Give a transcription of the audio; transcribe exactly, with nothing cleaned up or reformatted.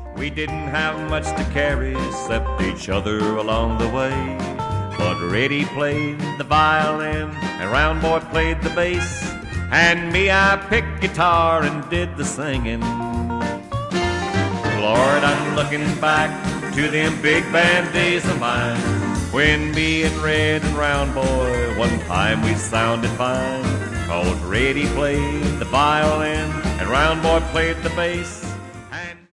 We didn't have much to carry except each other along the way. But Reddy played the violin and Round Boy played the bass, and me, I picked guitar and did the singing. Lord, I'm looking back to them big band days of mine, when me and Red and Round Boy one time we sounded fine. 'Cause Reddy played the violin and Round Boy played the bass,